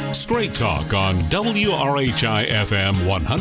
Straight Talk on WRHI FM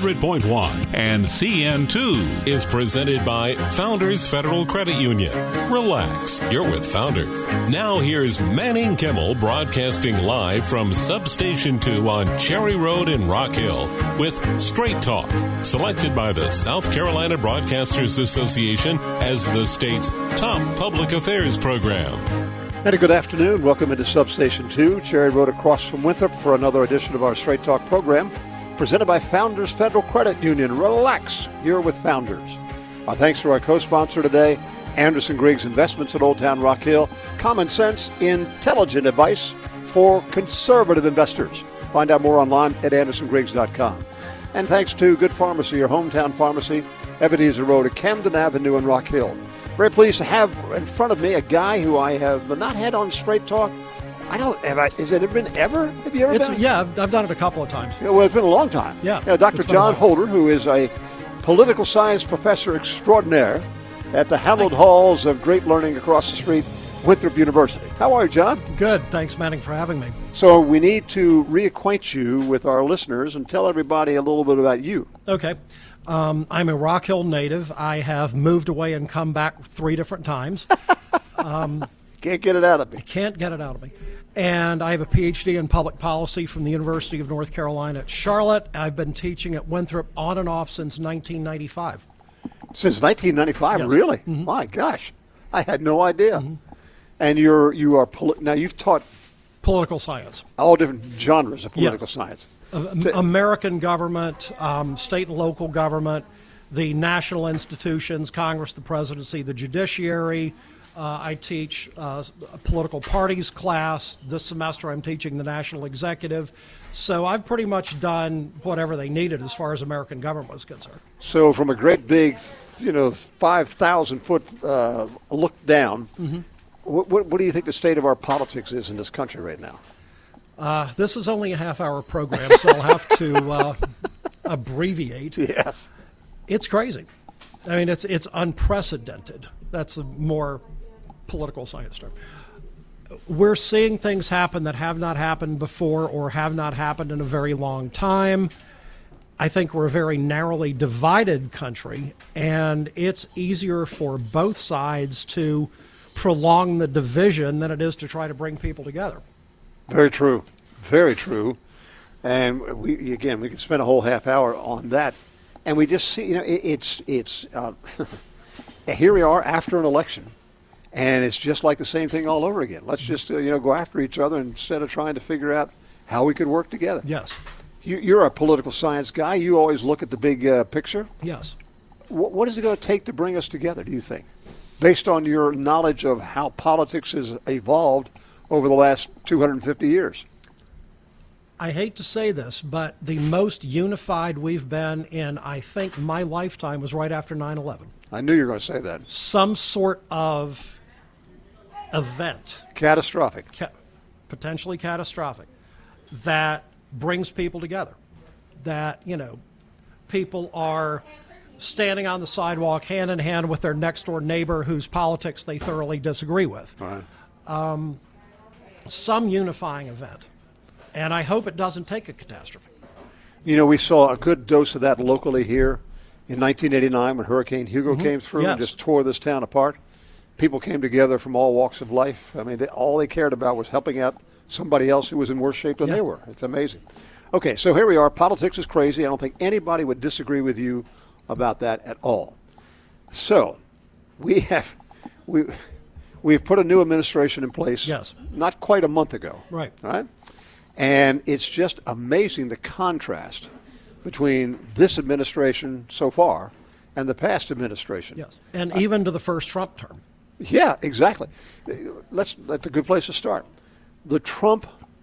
100.1 and CN2 is presented by Founders Federal Credit Union. Relax, you're with Founders. Now here's Manning Kimmel broadcasting live from Substation 2 on Cherry Road in Rock Hill with Straight Talk, selected by the South Carolina Broadcasters Association as the state's top public affairs program. And a good afternoon. Welcome into Substation 2, Cherry Road across from Winthrop for another edition of our Straight Talk program presented by Founders Federal Credit Union. Relax, you're with Founders. Our thanks to our co-sponsor today, Anderson Griggs Investments at Old Town Rock Hill. Common sense, intelligent advice for conservative investors. Find out more online at andersongriggs.com. And thanks to Good Pharmacy, your hometown pharmacy, Ebenezer Road at Camden Avenue in Rock Hill. Very pleased to have in front of me a guy who I have not had on Straight Talk. Has it been ever? Have you ever been? Yeah, I've done it a couple of times. Yeah, well, it's been a long time. Yeah. Dr. John Holder, who is a political science professor extraordinaire at the hallowed halls of great learning across the street, Winthrop University. How are you, John? Good. Thanks, Manning, for having me. So we need to reacquaint you with our listeners and tell everybody a little bit about you. Okay. I'm a Rock Hill native. I have moved away and come back 3 different times. Can't get it out of me. Can't get it out of me. And I have a PhD in public policy from the University of North Carolina at Charlotte. I've been teaching at Winthrop on and off since 1995. Since 1995, yes. Really? Mm-hmm. My gosh, I had no idea. Mm-hmm. And now you've taught political science, all different genres of political science. American government, state and local government, the national institutions, Congress, the presidency, the judiciary. I teach a political parties class. This semester I'm teaching the national executive. So I've pretty much done whatever they needed as far as American government was concerned. So from a great big, 5,000-foot look down, mm-hmm. What do you think the state of our politics is in this country right now? This is only a half-hour program, so I'll have to abbreviate. Yes. It's crazy. I mean, it's unprecedented. That's a more political science term. We're seeing things happen that have not happened before or have not happened in a very long time. I think we're a very narrowly divided country, and it's easier for both sides to prolong the division than it is to try to bring people together. Very true. Very true. And we could spend a whole half hour on that. And we just see, here we are after an election. And it's just like the same thing all over again. Let's just, go after each other instead of trying to figure out how we could work together. Yes. You're a political science guy. You always look at the big picture. Yes. What is it going to take to bring us together, do you think? Based on your knowledge of how politics has evolved over the last 250 years. I hate to say this, but the most unified we've been in, I think, my lifetime was right after 9/11. I knew you were going to say that. Some sort of event. Catastrophic. Potentially catastrophic. That brings people together. That, people are standing on the sidewalk hand in hand with their next door neighbor whose politics they thoroughly disagree with. Right. Some unifying event. And I hope it doesn't take a catastrophe. We saw a good dose of that locally here in 1989 when Hurricane Hugo mm-hmm. came through and just tore this town apart. People came together from all walks of life. I mean, all they cared about was helping out somebody else who was in worse shape than they were. It's amazing. Okay, so here we are. Politics is crazy. I don't think anybody would disagree with you about that at all. So we've put a new administration in place not quite a month ago. Right. Right? And it's just amazing the contrast between this administration so far and the past administration. Yes, and even to the first Trump term. Yeah, exactly. That's a good place to start. The Trump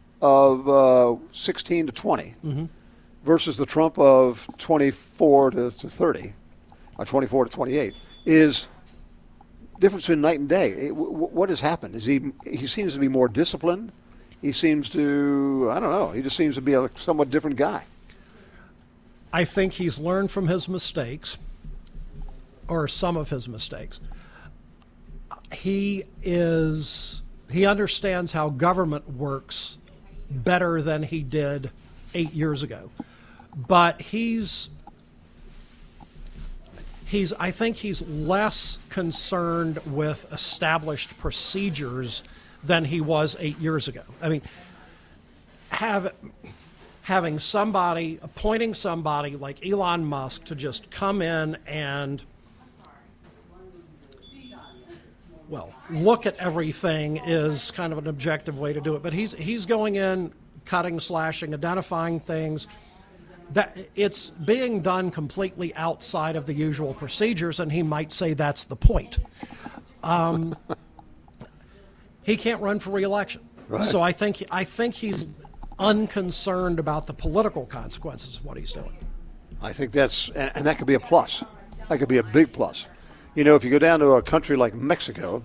of 16 to 20 mm-hmm. versus the Trump of 24 to 30, or 24 to 28, is difference between night and day. What has happened? He seems to be more disciplined. He seems to, I don't know, he just seems to be a somewhat different guy. I think he's learned from his mistakes, or some of his mistakes. He understands how government works better than he did 8 years ago. But I think he's less concerned with established procedures than he was 8 years ago. I mean, appointing somebody like Elon Musk to just come in and, well, look at everything is kind of an objective way to do it. But he's going in, cutting, slashing, identifying things. That it's being done completely outside of the usual procedures, and he might say that's the point. He can't run for re-election, right. So I think he's unconcerned about the political consequences of what he's doing. I think and that could be a plus. That could be a big plus. You know, if you go down to a country like Mexico,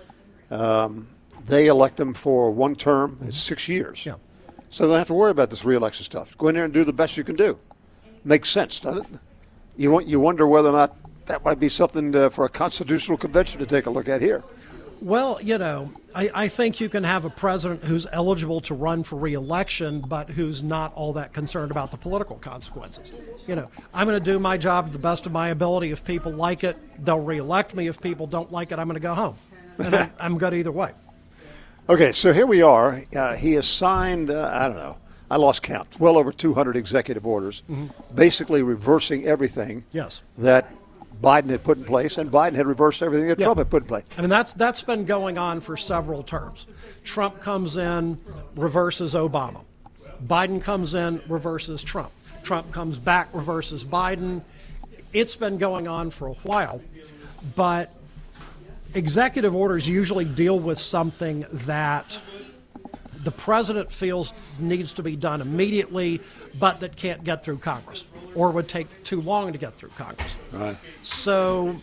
they elect them for one term. It's 6 years. Yeah. So they don't have to worry about this re-election stuff. Go in there and do the best you can do. Makes sense, doesn't it? You wonder whether or not that might be something for a constitutional convention to take a look at here. Well, you know, I think you can have a president who's eligible to run for re-election, but who's not all that concerned about the political consequences. You know, I'm going to do my job to the best of my ability. If people like it, they'll re-elect me. If people don't like it, I'm going to go home. And I'm good either way. Okay, so here we are. He has signed, I don't know, I lost count, well over 200 executive orders, basically reversing everything that Biden had put in place, and Biden had reversed everything that Trump had put in place. I mean, that's been going on for several terms. Trump comes in, reverses Obama. Biden comes in, reverses Trump. Trump comes back, reverses Biden. It's been going on for a while, but executive orders usually deal with something that the president feels needs to be done immediately, but that can't get through Congress or would take too long to get through Congress. Right. So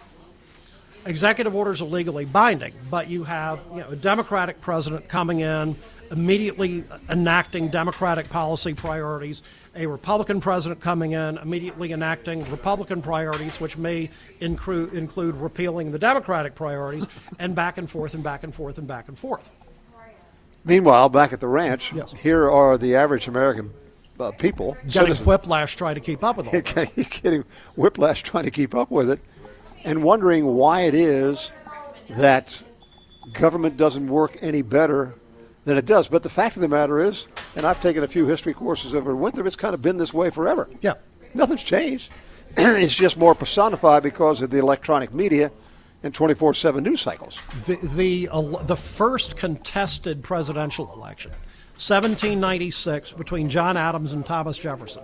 executive orders are legally binding, but you have a Democratic president coming in, immediately enacting Democratic policy priorities, a Republican president coming in, immediately enacting Republican priorities, which may include repealing the Democratic priorities, and back and forth and back and forth and back and forth. Meanwhile, back at the ranch, here are the average American people. Getting whiplash trying to keep up with all this. Getting whiplash trying to keep up with it, and wondering why it is that government doesn't work any better than it does. But the fact of the matter is, and I've taken a few history courses over winter, it's kind of been this way forever. Yeah. Nothing's changed. It's just more personified because of the electronic media and 24/7 news cycles. The first contested presidential election, 1796, between John Adams and Thomas Jefferson.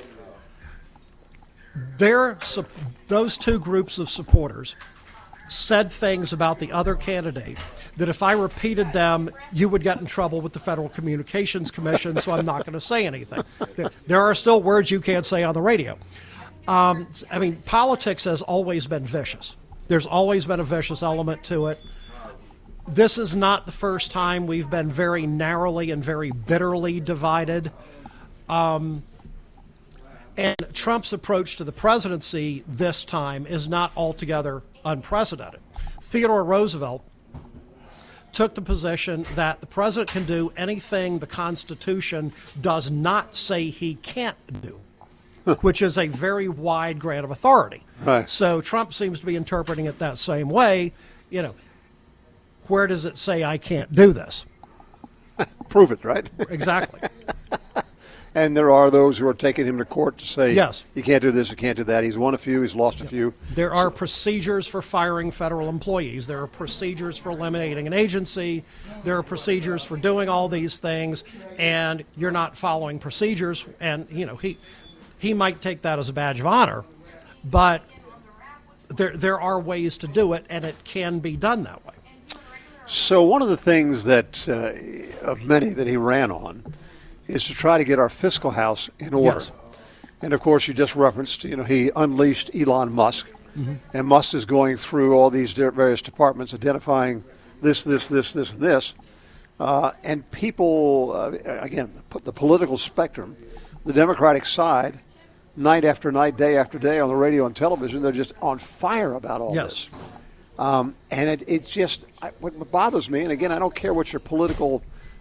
Those two groups of supporters said things about the other candidate that if I repeated them, you would get in trouble with the Federal Communications Commission, so I'm not going to say anything. There are still words you can't say on the radio. I mean, politics has always been vicious. There's always been a vicious element to it. This is not the first time we've been very narrowly and very bitterly divided. And Trump's approach to the presidency this time is not altogether unprecedented. Theodore Roosevelt took the position that the president can do anything the Constitution does not say he can't do, which is a very wide grant of authority. Right. So Trump seems to be interpreting it that same way. You know, where does it say I can't do this? Prove it, right? Exactly. And there are those who are taking him to court to say, yes, you can't do this, you can't do that. He's won a few, he's lost a few. There are procedures for firing federal employees. There are procedures for eliminating an agency. There are procedures for doing all these things, and you're not following procedures. And, you know, he might take that as a badge of honor, but there are ways to do it, and it can be done that way. So one of the things that, of many that he ran on, is to try to get our fiscal house in order. Yes. And, of course, you just referenced, he unleashed Elon Musk, and Musk is going through all these various departments, identifying this, and this. And people, again, the political spectrum, the Democratic side, night after night, day after day on the radio and television, they're just on fire about all this. And it's just, what bothers me, and again, I don't care what your political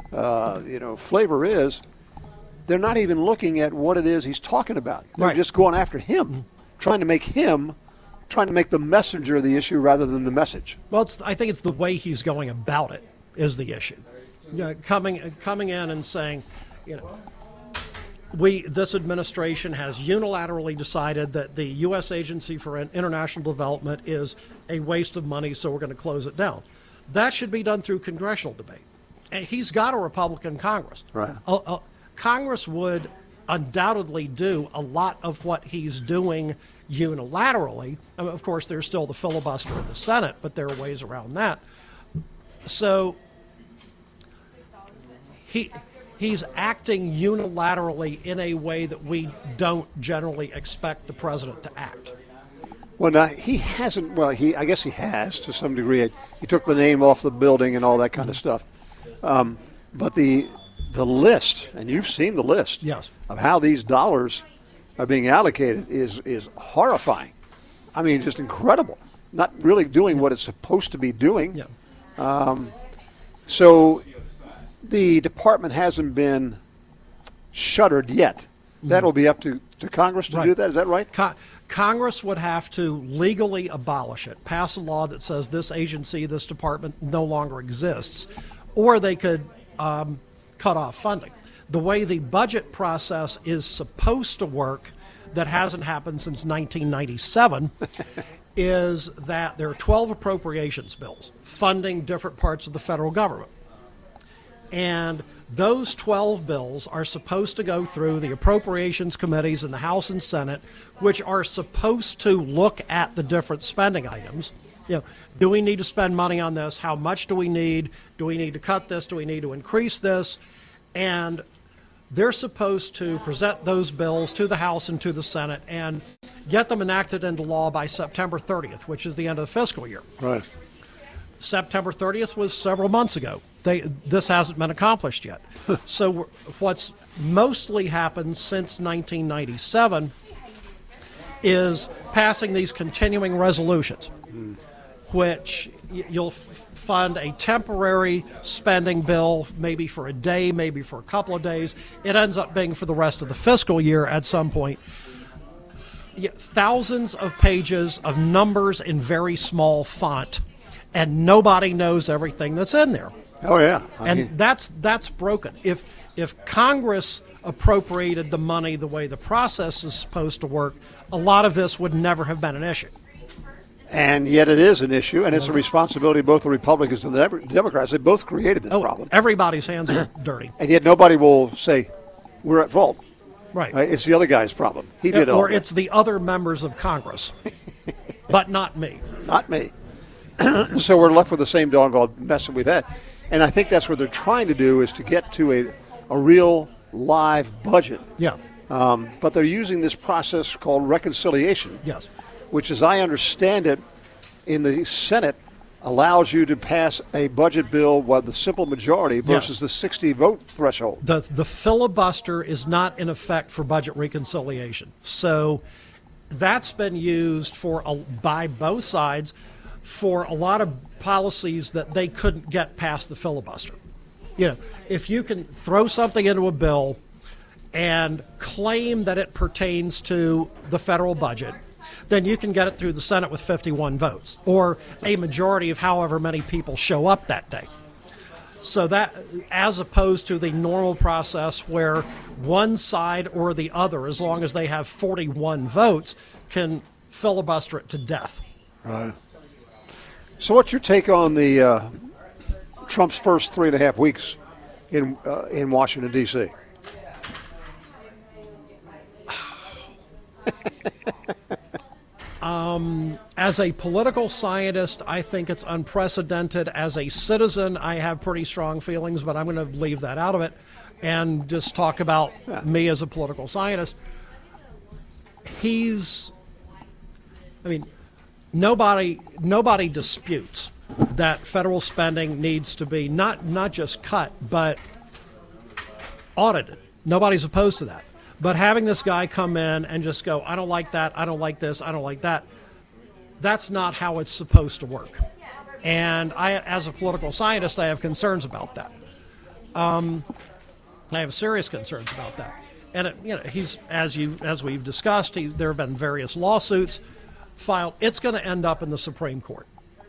flavor is, they're not even looking at what it is he's talking about. They're just going after him, trying to make the messenger of the issue rather than the message. Well, I think it's the way he's going about it is the issue. Coming in and saying, this administration has unilaterally decided that the U.S. Agency for International Development is a waste of money, so we're going to close it down. That should be done through congressional debate. And he's got a Republican Congress. Right. Congress would undoubtedly do a lot of what he's doing unilaterally. I mean, of course, there's still the filibuster in the Senate, but there are ways around that. So he's acting unilaterally in a way that we don't generally expect the president to act. Well, now, he hasn't. Well, I guess he has to some degree. He took the name off the building and all that kind of stuff. But the list, and you've seen the list, yes, of how these dollars are being allocated is horrifying. I mean, just incredible. Not really doing what it's supposed to be doing. Yeah. So the department hasn't been shuttered yet. That'll be up to Congress to do that. Is that right? Congress would have to legally abolish it, pass a law that says this agency, this department no longer exists, or they could cut off funding. The way the budget process is supposed to work, that hasn't happened since 1997, is that there are 12 appropriations bills funding different parts of the federal government. And those 12 bills are supposed to go through the appropriations committees in the House and Senate, which are supposed to look at the different spending items. Do we need to spend money on this? How much do we need? Do we need to cut this? Do we need to increase this? And they're supposed to present those bills to the House and to the Senate and get them enacted into law by September 30th, which is the end of the fiscal year. Right. September 30th was several months ago. This hasn't been accomplished yet. So what's mostly happened since 1997 is passing these continuing resolutions, which you'll fund a temporary spending bill, maybe for a day, maybe for a couple of days. It ends up being for the rest of the fiscal year at some point. Thousands of pages of numbers in very small font, and nobody knows everything that's in there. Oh, yeah. That's broken. If Congress appropriated the money the way the process is supposed to work, a lot of this would never have been an issue. And yet it is an issue, and it's a responsibility of both the Republicans and the Democrats. They both created this problem. Everybody's hands are dirty. And yet nobody will say, we're at fault. Right. It's the other guy's problem. He did all Or it's the other members of Congress, but not me. Not me. So we're left with the same doggone mess that we've had. And I think that's what they're trying to do, is to get to a real live budget. Yeah. But they're using this process called reconciliation. Yes. Which, as I understand it, in the Senate allows you to pass a budget bill with the simple majority versus the 60 vote threshold. The filibuster is not in effect for budget reconciliation. So that's been used by both sides for a lot of policies that they couldn't get past the filibuster. If you can throw something into a bill and claim that it pertains to the federal budget, then you can get it through the Senate with 51 votes, or a majority of however many people show up that day. So that, as opposed to the normal process where one side or the other, as long as they have 41 votes, can filibuster it to death. Right. So what's your take on the Trump's first 3.5 weeks in Washington, D.C.? As a political scientist, I think it's unprecedented. As a citizen, I have pretty strong feelings, but I'm going to leave that out of it and just talk about me as a political scientist. Nobody disputes that federal spending needs to be not just cut, but audited. Nobody's opposed to that. But having this guy come in and just go, I don't like that, I don't like this, I don't like that, that's not how it's supposed to work. And I, as a political scientist, I have concerns about that. I have serious concerns about that. And he's as we've discussed, there have been various lawsuits filed. It's going to end up in the Supreme Court.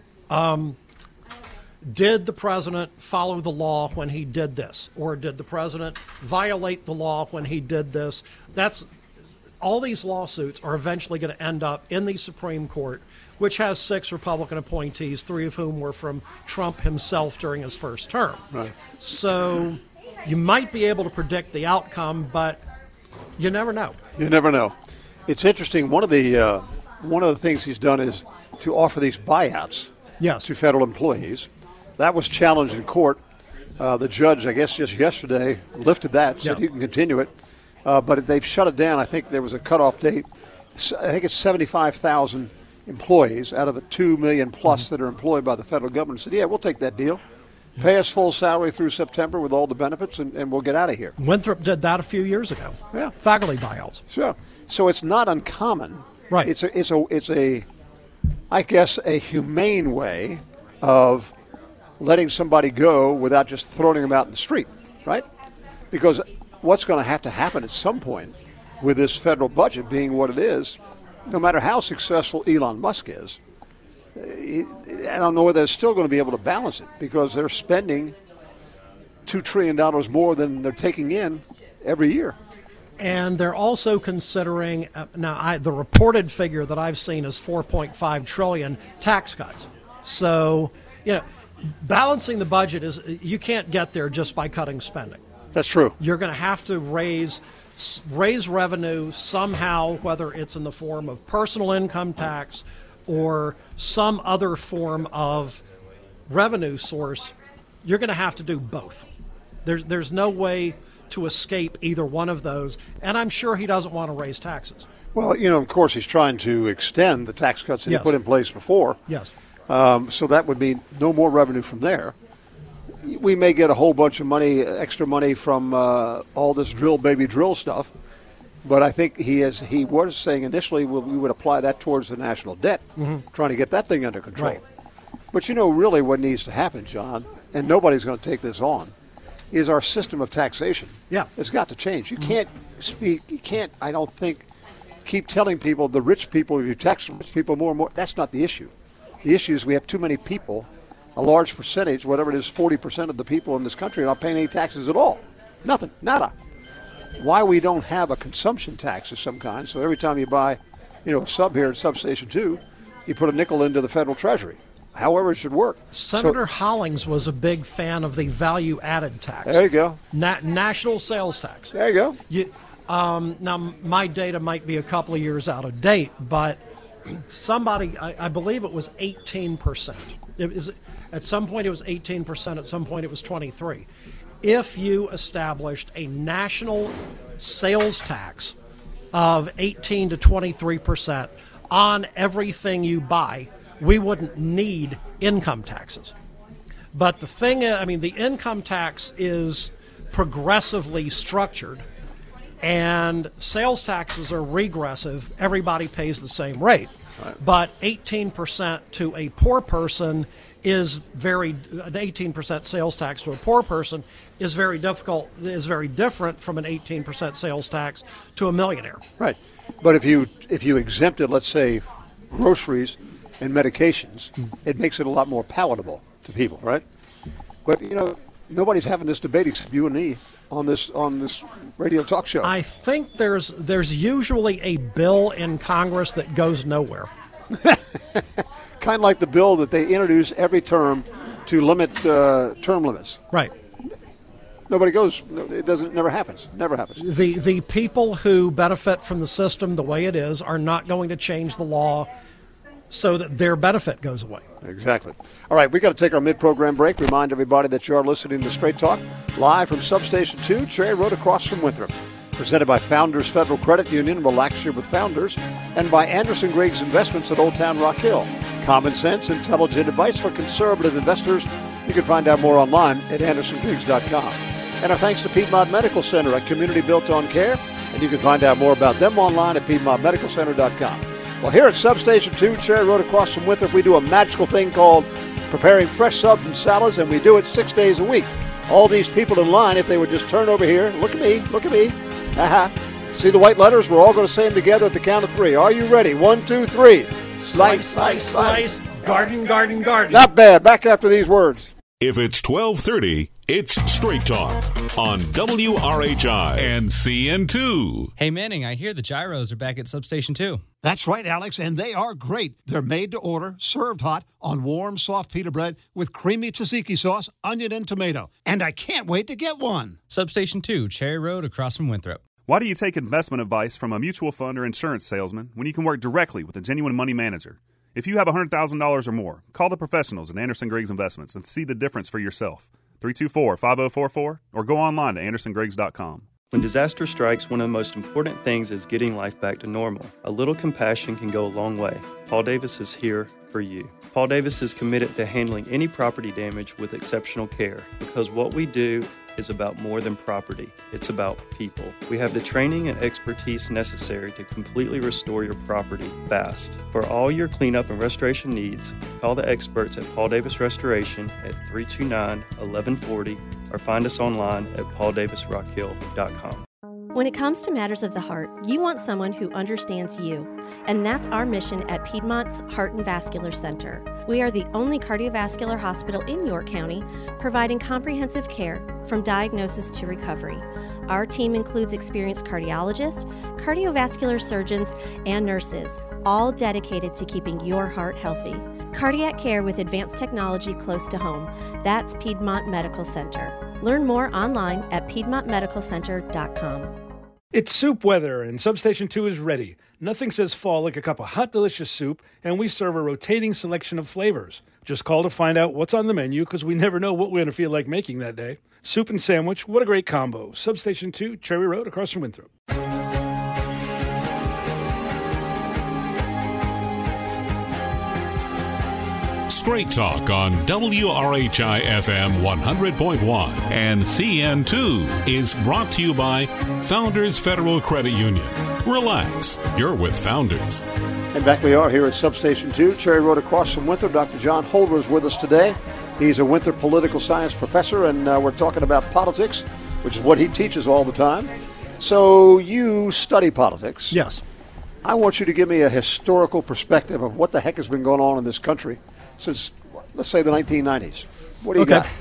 Did the president follow the law when he did this, or did the president violate the law when he did this? All these lawsuits are eventually going to end up in the Supreme Court, which has 6 Republican appointees, 3 of whom were from Trump himself during his first term. Right. So you might be able to predict the outcome, but you never know. You never know. It's interesting. One of the things he's done is to offer these buyouts to federal employees. That was challenged in court. The judge, I guess just yesterday, lifted that, said you can continue it. But they've shut it down. I think there was a cutoff date. I think it's 75,000 employees out of the 2 million plus that are employed by the federal government said, yeah, we'll take that deal. Pay us full salary through September with all the benefits, and we'll get out of here. Winthrop did that a few years ago. Yeah. Faculty buyouts. Sure. So it's not uncommon. Right. It's a I guess, a humane way of letting somebody go without just throwing them out in the street, right? Because what's going to happen at some point with this federal budget being what it is, no matter how successful Elon Musk is, I don't know whether they're still going to be able to balance it because they're spending $2 trillion more than they're taking in every year. And they're also considering the reported figure that I've seen is $4.5 trillion tax cuts. So, balancing the budget you can't get there just by cutting spending. That's true. You're going to have to raise revenue somehow, whether it's in the form of personal income tax or some other form of revenue source. You're going to have to do both. There's no way to escape either one of those, and I'm sure he doesn't want to raise taxes. Well, of course, he's trying to extend the tax cuts that he put in place before. Yes. So that would mean no more revenue from there. We may get a whole bunch of money, extra money from all this drill, baby, drill stuff. But I think he was saying initially we would apply that towards the national debt, trying to get that thing under control. Right. But really what needs to happen, John, and nobody's going to take this on, is our system of taxation. Yeah. It's got to change. You can't, I don't think, keep telling people, the rich people, if you tax rich people more and more, that's not the issue. The issue is we have too many people, a large percentage, whatever it is, 40% of the people in this country are not paying any taxes at all. Nothing, nada. Why we don't have a consumption tax of some kind, so every time you buy, a sub here at Substation 2, you put a nickel into the federal treasury. However it should work. Senator Hollings was a big fan of the value-added tax. There you go. National sales tax. There you go. Now, my data might be a couple of years out of date, but somebody, I believe it was 18%. At some point it was 18%, at some point it was 23%. If you established a national sales tax of 18 to 23% on everything you buy, we wouldn't need income taxes. But the thing, the income tax is progressively structured, and sales taxes are regressive. Everybody pays the same rate. Right. But 18% to a poor person is an 18% sales tax to a poor person is very different from an 18% sales tax to a millionaire. Right. But if you exempted, let's say, groceries and medications, it makes it a lot more palatable to people, right? But nobody's having this debate except you and me on this radio talk show. I think there's usually a bill in Congress that goes nowhere. Kind of like the bill that they introduce every term to limit term limits. Right. Nobody goes. It never happens. Never happens. The people who benefit from the system the way it is are not going to change the law so that their benefit goes away. Exactly. All right, we got to take our mid-program break. Remind everybody that you are listening to Straight Talk live from Substation 2, Cherry Road across from Winthrop. Presented by Founders Federal Credit Union, Relax Here with Founders, and by Anderson Griggs Investments at Old Town Rock Hill. Common sense, intelligent advice for conservative investors. You can find out more online at andersongriggs.com. And our thanks to Piedmont Medical Center, a community built on care. And you can find out more about them online at piedmontmedicalcenter.com. Well, here at Substation 2, Cherry Road across from Winthrop, we do a magical thing called preparing fresh subs and salads, and we do it 6 days a week. all these people in line, if they would just turn over here, look at me, look at me. See the white letters? We're all going to say them together at the count of 3. Are you ready? 1, 2, 3. Slice, slice, slice. Garden, garden, garden. Not bad. Back after these words. If it's 12:30, it's Straight Talk on WRHI and CN2. Hey, Manning, I hear the gyros are back at Substation 2. That's right, Alex, and they are great. They're made to order, served hot on warm, soft pita bread with creamy tzatziki sauce, onion, and tomato. And I can't wait to get one. Substation 2, Cherry Road across from Winthrop. Why do you take investment advice from a mutual fund or insurance salesman when you can work directly with a genuine money manager? If you have $100,000 or more, call the professionals at Anderson Griggs Investments and see the difference for yourself. 324-5044 or go online to andersongriggs.com. When disaster strikes, one of the most important things is getting life back to normal. A little compassion can go a long way. Paul Davis is here for you. Paul Davis is committed to handling any property damage with exceptional care because what we do is about more than property. It's about people. We have the training and expertise necessary to completely restore your property fast. For all your cleanup and restoration needs, call the experts at Paul Davis Restoration at 329-1140 or find us online at pauldavisrockhill.com. When it comes to matters of the heart, you want someone who understands you. And that's our mission at Piedmont's Heart and Vascular Center. We are the only cardiovascular hospital in York County providing comprehensive care from diagnosis to recovery. Our team includes experienced cardiologists, cardiovascular surgeons, and nurses, all dedicated to keeping your heart healthy. Cardiac care with advanced technology close to home. That's Piedmont Medical Center. Learn more online at piedmontmedicalcenter.com. It's soup weather, and Substation 2 is ready. Nothing says fall like a cup of hot, delicious soup, and we serve a rotating selection of flavors. Just call to find out what's on the menu, because we never know what we're going to feel like making that day. Soup and sandwich, what a great combo. Substation 2, Cherry Road, across from Winthrop. Straight Talk on WRHI FM 100.1 and CN2 is brought to you by Founders Federal Credit Union. Relax, you're with Founders. And back we are here at Substation 2, Cherry Road across from Winthrop. Dr. John Holder is with us today. He's a Winthrop political science professor, and we're talking about politics, which is what he teaches all the time. So you study politics. Yes. I want you to give me a historical perspective of what the heck has been going on in this country since, let's say, the 1990s. What do you got?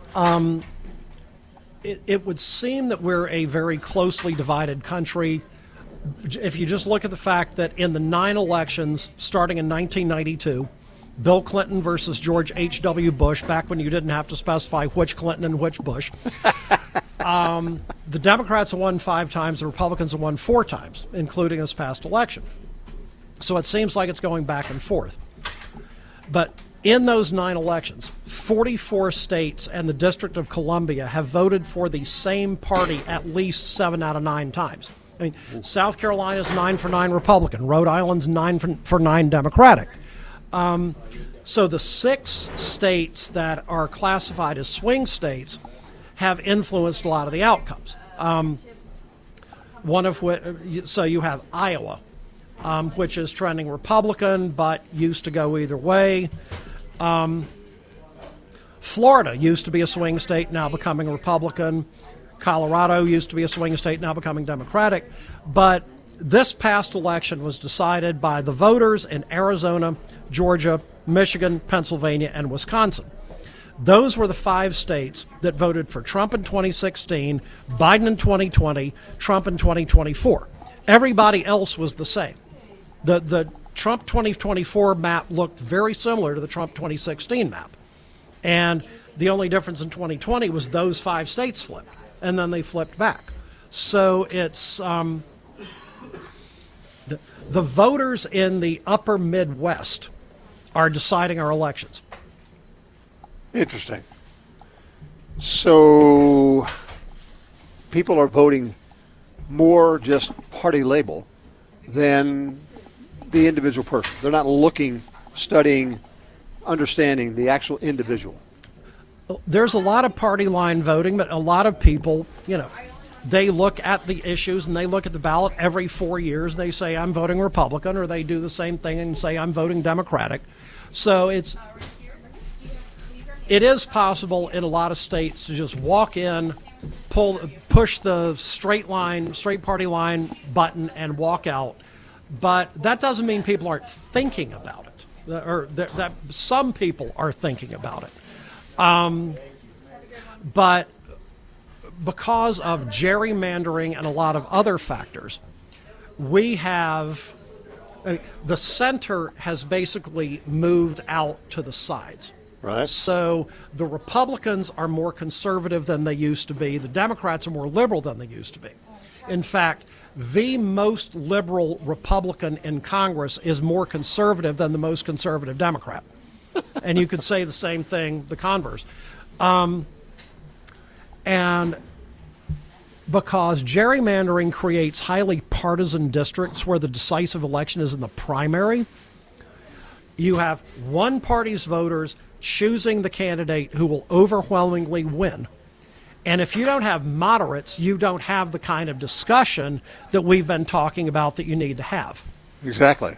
It would seem that we're a very closely divided country. If you just look at the fact that in the 9 elections, starting in 1992, Bill Clinton versus George H.W. Bush, back when you didn't have to specify which Clinton and which Bush, the Democrats have won 5 times, the Republicans have won 4 times, including this past election. So it seems like it's going back and forth. But in those 9 elections, 44 states and the District of Columbia have voted for the same party at least 7 out of 9 times. I mean, South Carolina's 9 for 9 Republican. Rhode Island's 9 for 9 Democratic. So the 6 states that are classified as swing states have influenced a lot of the outcomes. One of which, so you have Iowa, which is trending Republican, but used to go either way. Florida used to be a swing state, now becoming Republican. Colorado used to be a swing state, now becoming Democratic. But this past election was decided by the voters in Arizona, Georgia, Michigan, Pennsylvania, and Wisconsin. Those were the 5 states that voted for Trump in 2016, Biden in 2020, Trump in 2024. Everybody else was the same. The Trump 2024 map looked very similar to the Trump 2016 map. And the only difference in 2020 was those 5 states flipped, and then they flipped back. So it's the voters in the upper Midwest are deciding our elections. Interesting. So people are voting more just party label than the individual person. They're not looking, studying, understanding the actual individual. There's a lot of party line voting, but a lot of people, they look at the issues and they look at the ballot every 4 years. They say, I'm voting Republican, or they do the same thing and say, I'm voting Democratic. So it is possible in a lot of states to just walk in, push the straight party line button and walk out. But that doesn't mean people aren't thinking about it, or that some people are thinking about it. But because of gerrymandering and a lot of other factors, we have the center has basically moved out to the sides. Right. So the Republicans are more conservative than they used to be. The Democrats are more liberal than they used to be. In fact, the most liberal Republican in Congress is more conservative than the most conservative Democrat. And you could say the same thing, the converse. And because gerrymandering creates highly partisan districts where the decisive election is in the primary, you have one party's voters choosing the candidate who will overwhelmingly win. And if you don't have moderates, you don't have the kind of discussion that we've been talking about that you need to have. Exactly.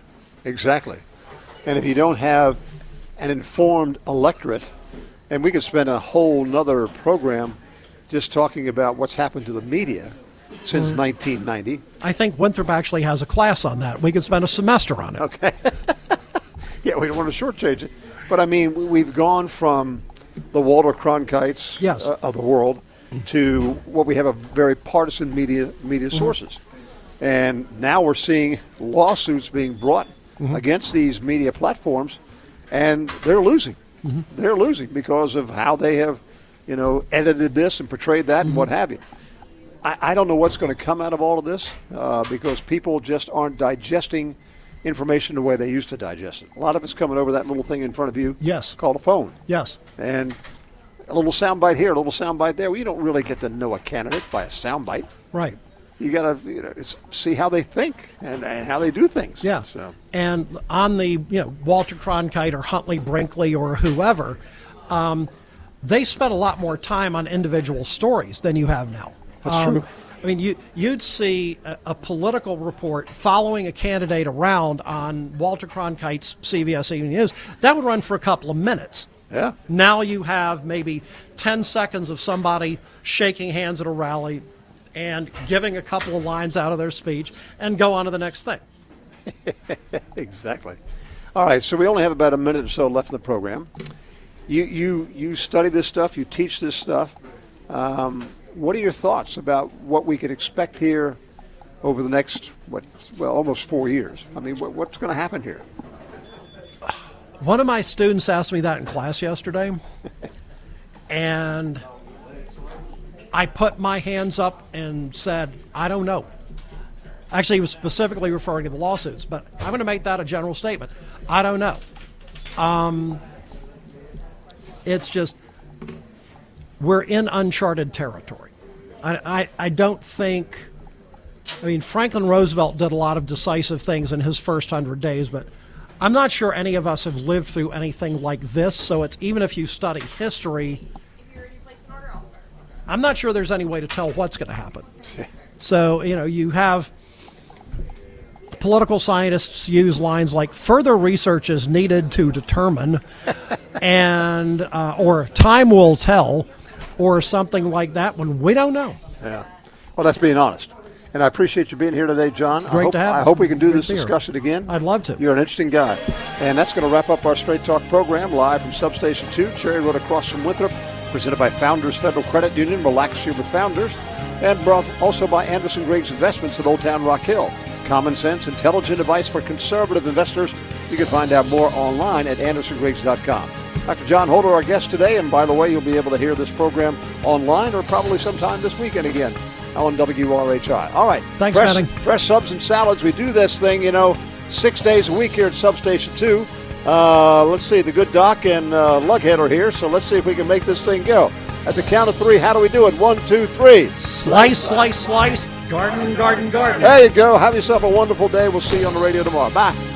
And if you don't have an informed electorate, and we could spend a whole nother program just talking about what's happened to the media since 1990. I think Winthrop actually has a class on that. We could spend a semester on it. Okay. Yeah, we don't want to shortchange it. But, I mean, we've gone from the Walter Cronkites of the world to what we have a very partisan media sources. And now we're seeing lawsuits being brought against these media platforms, and they're losing. They're losing because of how they have, edited this and portrayed that and what have you. I don't know what's going to come out of all of this because people just aren't digesting information the way they used to digest it. A lot of it's coming over that little thing in front of you called a phone. Yes. And a little soundbite here, a little soundbite there. Well, you don't really get to know a candidate by a soundbite. Right. You got to see how they think and how they do things. Yeah. So. And on the Walter Cronkite or Huntley Brinkley or whoever, they spent a lot more time on individual stories than you have now. That's true. I mean, you'd see a political report following a candidate around on Walter Cronkite's CBS Evening News. That would run for a couple of minutes. Yeah. Now you have maybe 10 seconds of somebody shaking hands at a rally and giving a couple of lines out of their speech and go on to the next thing. Exactly. All right, so we only have about a minute or so left in the program. You study this stuff, you teach this stuff. What are your thoughts about what we could expect here over the next, almost 4 years? I mean, what's going to happen here? One of my students asked me that in class yesterday, and I put my hands up and said, I don't know. Actually, he was specifically referring to the lawsuits, but I'm going to make that a general statement. I don't know. It's just, we're in uncharted territory. I don't think, Franklin Roosevelt did a lot of decisive things in his first 100 days, but I'm not sure any of us have lived through anything like this, so it's even if you study history, I'm not sure there's any way to tell what's going to happen. So, you have political scientists use lines like further research is needed to determine and or time will tell or something like that when we don't know. Yeah. Well, that's being honest. And I appreciate you being here today, John. Great to have you. I hope we can do this discussion again. I'd love to. You're an interesting guy. And that's going to wrap up our Straight Talk program live from Substation 2, Cherry Road across from Winthrop, presented by Founders Federal Credit Union. Relax here with Founders. And brought also by Anderson Griggs Investments at Old Town Rock Hill. Common sense, intelligent advice for conservative investors. You can find out more online at andersongriggs.com. Dr. John Holder, our guest today, and by the way, you'll be able to hear this program online or probably sometime this weekend again on WRHI. All right. Thanks, Manning. Fresh subs and salads. We do this thing, 6 days a week here at Substation 2. Let's see, the good doc and Lughead are here, so let's see if we can make this thing go. At the count of 3, how do we do it? 1, 2, 3. Slice, slice, slice. Garden, garden, garden. There you go. Have yourself a wonderful day. We'll see you on the radio tomorrow. Bye.